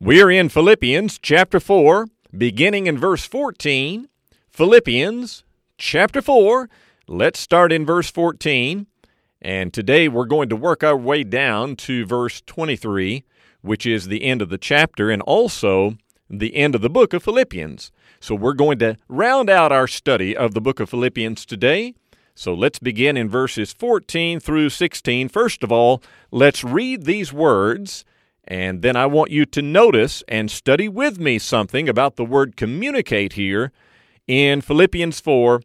We're in Philippians chapter 4, beginning in verse 14. Philippians chapter 4, let's start in verse 14. And today we're going to work our way down to verse 23, which is the end of the chapter and also the end of the book of Philippians. So we're going to round out our study of the book of Philippians today. So let's begin in verses 14 through 16. First of all, let's read these words. And then I want you to notice and study with me something about the word communicate here in Philippians 4,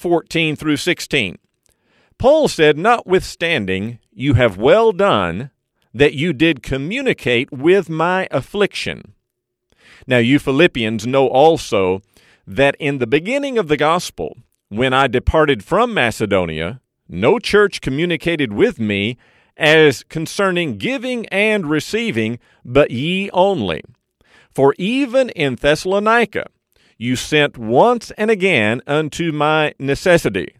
14 through 16. Paul said, "Notwithstanding, you have well done that you did communicate with my affliction." Now you Philippians know also that in the beginning of the gospel, when I departed from Macedonia, no church communicated with me as concerning giving and receiving, but ye only. For even in Thessalonica you sent once and again unto my necessity.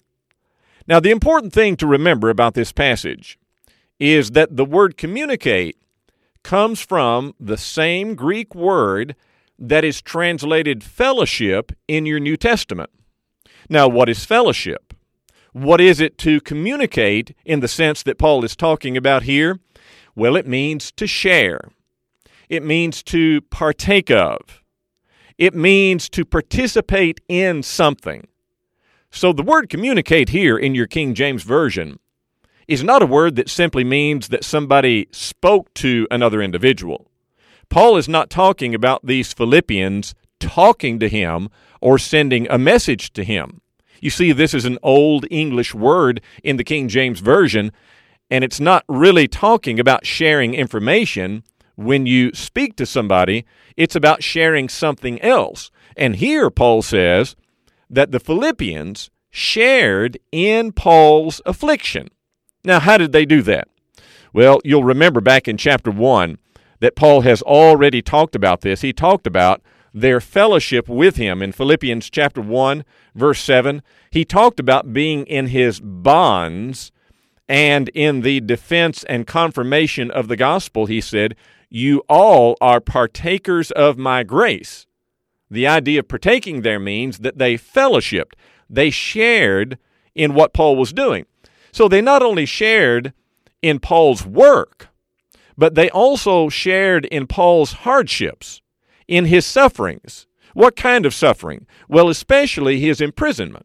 Now the important thing to remember about this passage is that the word communicate comes from the same Greek word that is translated fellowship in your New Testament. Now what is fellowship? What is it to communicate in the sense that Paul is talking about here? Well, it means to share. It means to partake of. It means to participate in something. So the word communicate here in your King James Version is not a word that simply means that somebody spoke to another individual. Paul is not talking about these Philippians talking to him or sending a message to him. You see, this is an old English word in the King James Version, and it's not really talking about sharing information. When you speak to somebody, it's about sharing something else. And here Paul says that the Philippians shared in Paul's affliction. Now, how did they do that? Well, you'll remember back in chapter 1 that Paul has already talked about this. He talked about their fellowship with him. In Philippians chapter 1, verse 7, he talked about being in his bonds, and in the defense and confirmation of the gospel, he said, "You all are partakers of my grace." The idea of partaking there means that they fellowshipped. They shared in what Paul was doing. So they not only shared in Paul's work, but they also shared in Paul's hardships, in his sufferings. What kind of suffering? Well, especially his imprisonment.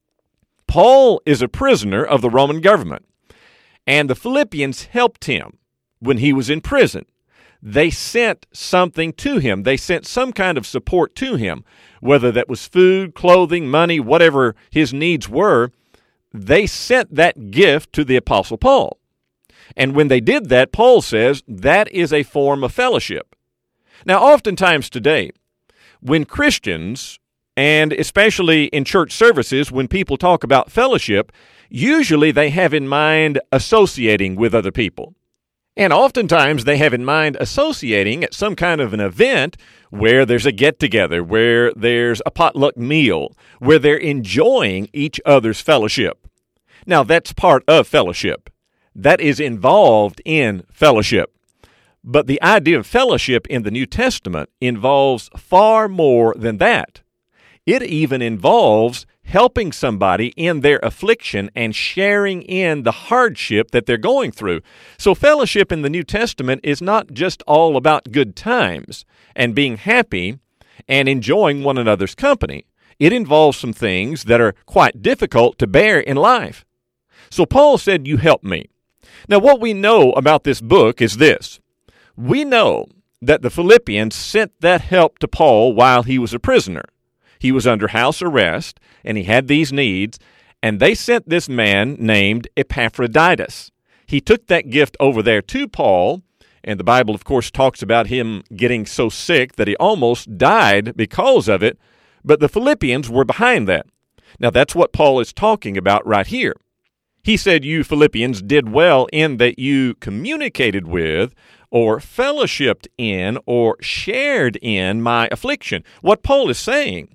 Paul is a prisoner of the Roman government, and the Philippians helped him when he was in prison. They sent something to him. They sent some kind of support to him, whether that was food, clothing, money, whatever his needs were. They sent that gift to the Apostle Paul. And when they did that, Paul says that is a form of fellowship. Now, oftentimes today, when Christians, and especially in church services, when people talk about fellowship, usually they have in mind associating with other people. And oftentimes they have in mind associating at some kind of an event where there's a get-together, where there's a potluck meal, where they're enjoying each other's fellowship. Now, that's part of fellowship. That is involved in fellowship. But the idea of fellowship in the New Testament involves far more than that. It even involves helping somebody in their affliction and sharing in the hardship that they're going through. So fellowship in the New Testament is not just all about good times and being happy and enjoying one another's company. It involves some things that are quite difficult to bear in life. So Paul said, "You help me." Now, what we know about this book is this. We know that the Philippians sent that help to Paul while he was a prisoner. He was under house arrest, and he had these needs, and they sent this man named Epaphroditus. He took that gift over there to Paul, and the Bible, of course, talks about him getting so sick that he almost died because of it, but the Philippians were behind that. Now, that's what Paul is talking about right here. He said, "You Philippians did well in that you communicated with, or fellowshipped in, or shared in my affliction." What Paul is saying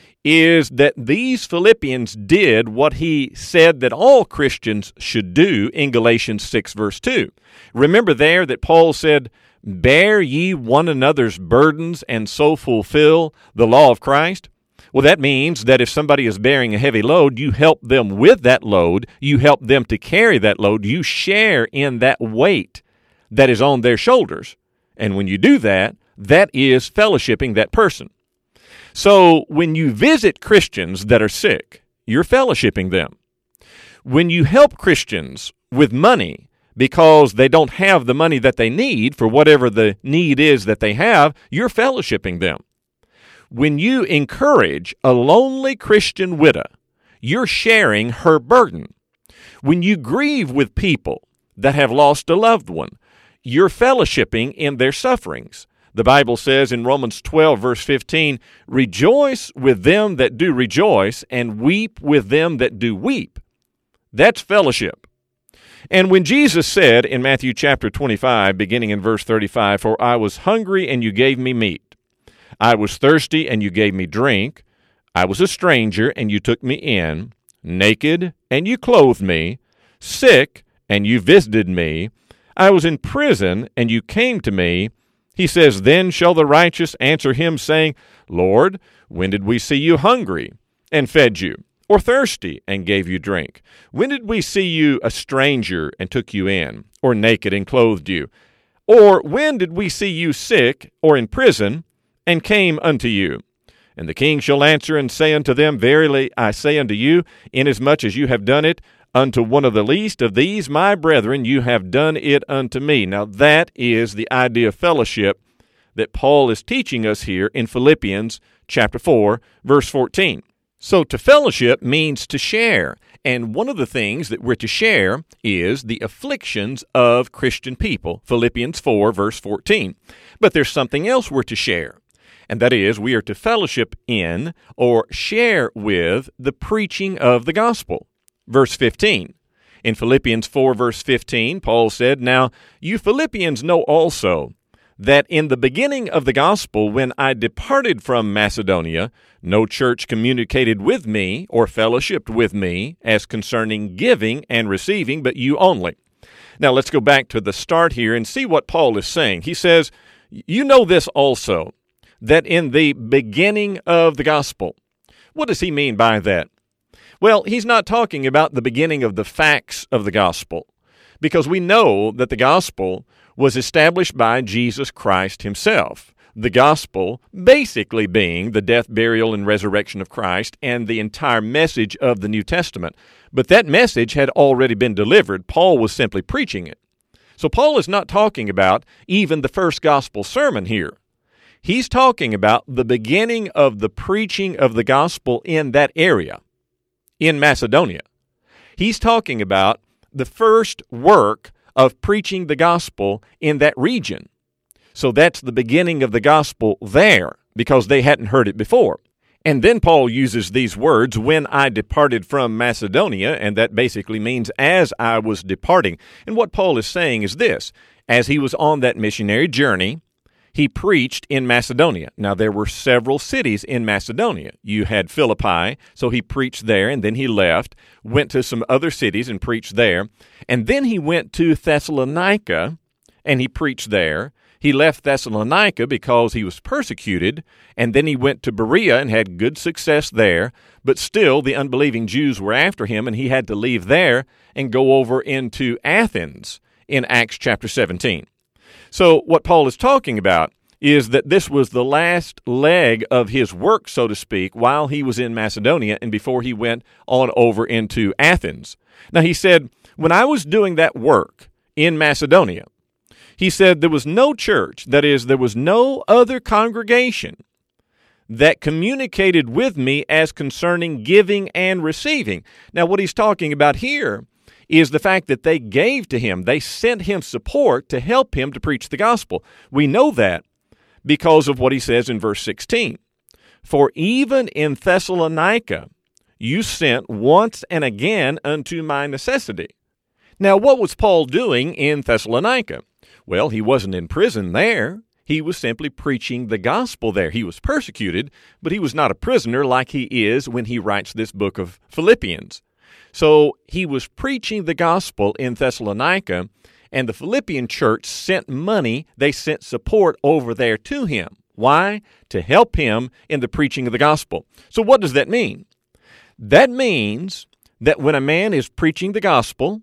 is that these Philippians did what he said that all Christians should do in Galatians 6, verse 2. Remember there that Paul said, bear ye one another's burdens and so fulfill the law of Christ? Well, that means that if somebody is bearing a heavy load, you help them with that load. You help them to carry that load. You share in that weight that is on their shoulders. And when you do that, that is fellowshipping that person. So when you visit Christians that are sick, you're fellowshipping them. When you help Christians with money because they don't have the money that they need for whatever the need is that they have, you're fellowshipping them. When you encourage a lonely Christian widow, you're sharing her burden. When you grieve with people that have lost a loved one, you're fellowshipping in their sufferings. The Bible says in Romans 12, verse 15, rejoice with them that do rejoice, and weep with them that do weep. That's fellowship. And when Jesus said in Matthew chapter 25, beginning in verse 35, for I was hungry and you gave me meat. I was thirsty and you gave me drink. I was a stranger and you took me in. Naked and you clothed me. Sick and you visited me. I was in prison and you came to me. He says, then shall the righteous answer him, saying, Lord, when did we see you hungry and fed you, or thirsty and gave you drink? When did we see you a stranger and took you in, or naked and clothed you? Or when did we see you sick or in prison and came unto you? And the king shall answer and say unto them, verily I say unto you, inasmuch as you have done it unto one of the least of these my brethren, you have done it unto me. Now that is the idea of fellowship that Paul is teaching us here in Philippians chapter 4, verse 14. So to fellowship means to share. And one of the things that we're to share is the afflictions of Christian people, Philippians 4, verse 14. But there's something else we're to share. And that is, we are to fellowship in or share with the preaching of the gospel. Verse 15. In Philippians 4, verse 15, Paul said, now you Philippians know also that in the beginning of the gospel, when I departed from Macedonia, no church communicated with me or fellowshipped with me as concerning giving and receiving, but you only. Now let's go back to the start here and see what Paul is saying. He says, you know this also, that in the beginning of the gospel. What does he mean by that? Well, he's not talking about the beginning of the facts of the gospel, because we know that the gospel was established by Jesus Christ himself. The gospel basically being the death, burial, and resurrection of Christ and the entire message of the New Testament. But that message had already been delivered. Paul was simply preaching it. So Paul is not talking about even the first gospel sermon here. He's talking about the beginning of the preaching of the gospel in that area, in Macedonia. He's talking about the first work of preaching the gospel in that region. So that's the beginning of the gospel there, because they hadn't heard it before. And then Paul uses these words, when I departed from Macedonia, and that basically means as I was departing. And what Paul is saying is this, as he was on that missionary journey, he preached in Macedonia. Now, there were several cities in Macedonia. You had Philippi, so he preached there, and then he left, went to some other cities and preached there. And then he went to Thessalonica, and he preached there. He left Thessalonica because he was persecuted, and then he went to Berea and had good success there. But still, the unbelieving Jews were after him, and he had to leave there and go over into Athens in Acts chapter 17. So what Paul is talking about is that this was the last leg of his work, so to speak, while he was in Macedonia and before he went on over into Athens. Now, he said, when I was doing that work in Macedonia, he said there was no church, that is, there was no other congregation that communicated with me as concerning giving and receiving. Now, what he's talking about here is the fact that they gave to him. They sent him support to help him to preach the gospel. We know that because of what he says in verse 16. For even in Thessalonica you sent once and again unto my necessity. Now, what was Paul doing in Thessalonica? Well, he wasn't in prison there. He was simply preaching the gospel there. He was persecuted, but he was not a prisoner like he is when he writes this book of Philippians. So he was preaching the gospel in Thessalonica, And the Philippian church sent money, they sent support over there to him. Why? To help him in the preaching of the gospel. So what does that mean? That means that when a man is preaching the gospel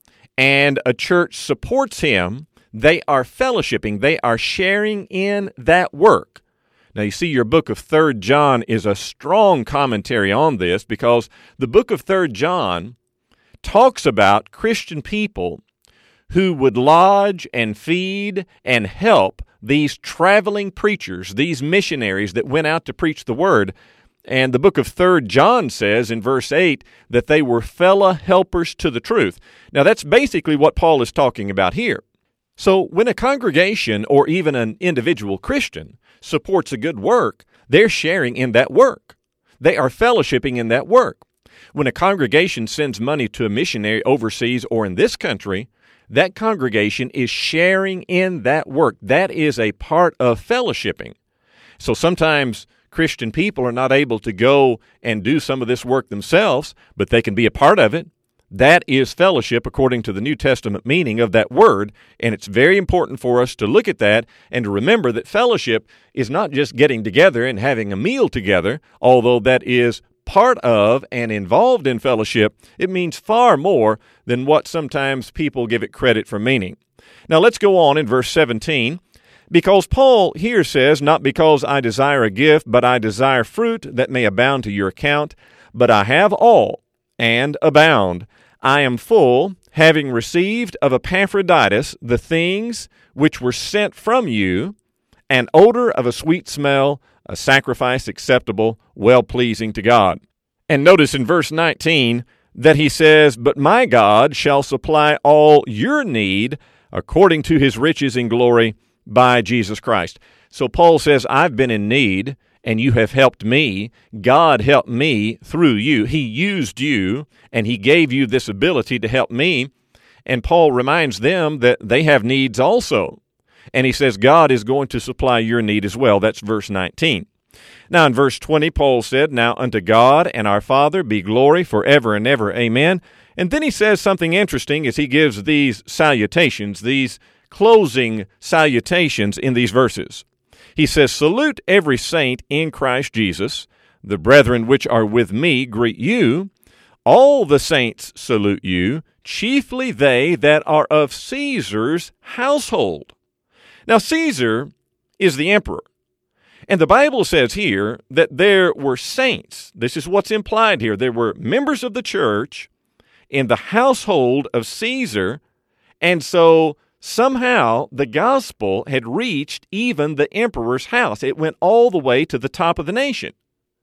and a church supports him, they are fellowshipping, they are sharing in that work. Now, you see, your book of 3 John is a strong commentary on this, because the book of 3 John talks about Christian people who would lodge and feed and help these traveling preachers, these missionaries that went out to preach the word. And the book of 3 John says in verse 8 that they were fellow helpers to the truth. Now, that's basically what Paul is talking about here. So when a congregation or even an individual Christian supports a good work, they're sharing in that work. They are fellowshipping in that work. When a congregation sends money to a missionary overseas or in this country, that congregation is sharing in that work. That is a part of fellowshipping. So sometimes Christian people are not able to go and do some of this work themselves, but they can be a part of it. That is fellowship according to the New Testament meaning of that word, and it's very important for us to look at that and to remember that fellowship is not just getting together and having a meal together, although that is part of and involved in fellowship. It means far more than what sometimes people give it credit for meaning. Now let's go on in verse 17. Because Paul here says, not because I desire a gift, but I desire fruit that may abound to your account. But I have all and abound. I am full, having received of Epaphroditus the things which were sent from you, an odor of a sweet smell, a sacrifice acceptable, well-pleasing to God. And notice in verse 19 that he says, but my God shall supply all your need according to his riches in glory by Jesus Christ. So Paul says, I've been in need, and you have helped me. God helped me through you. He used you, and he gave you this ability to help me. And Paul reminds them that they have needs also. And he says, God is going to supply your need as well. That's verse 19. Now in verse 20, Paul said, now unto God and our Father be glory forever and ever. Amen. And then he says something interesting as he gives these salutations, these closing salutations in these verses. He says, salute every saint in Christ Jesus. The brethren which are with me greet you. All the saints salute you, chiefly they that are of Caesar's household. Now, Caesar is the emperor. And the Bible says here that there were saints. This is what's implied here. There were members of the church in the household of Caesar. And so somehow the gospel had reached even the emperor's house. It went all the way to the top of the nation.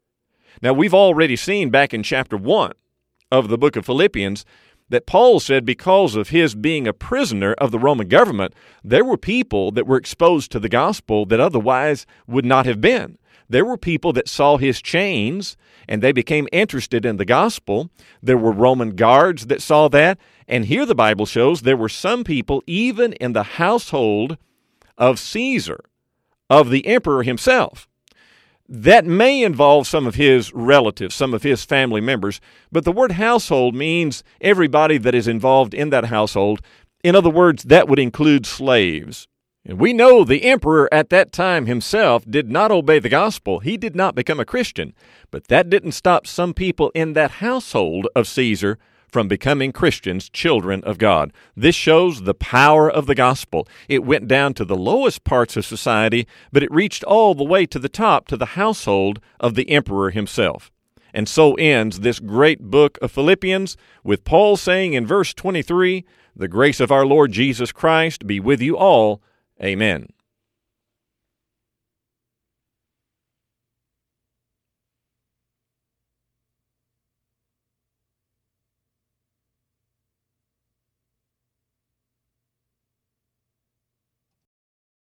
Now, we've already seen back in chapter 1 of the book of Philippians that Paul said because of his being a prisoner of the Roman government, there were people that were exposed to the gospel that otherwise would not have been. There were people that saw his chains and they became interested in the gospel. There were Roman guards that saw that. And here the Bible shows there were some people even in the household of Caesar, of the emperor himself. That may involve some of his relatives, some of his family members, but the word household means everybody that is involved in that household. In other words, that would include slaves. And we know the emperor at that time himself did not obey the gospel. He did not become a Christian, but that didn't stop some people in that household of Caesar from becoming Christians, children of God. This shows the power of the gospel. It went down to the lowest parts of society, but it reached all the way to the top, to the household of the emperor himself. And so ends this great book of Philippians, with Paul saying in verse 23, the grace of our Lord Jesus Christ be with you all. Amen.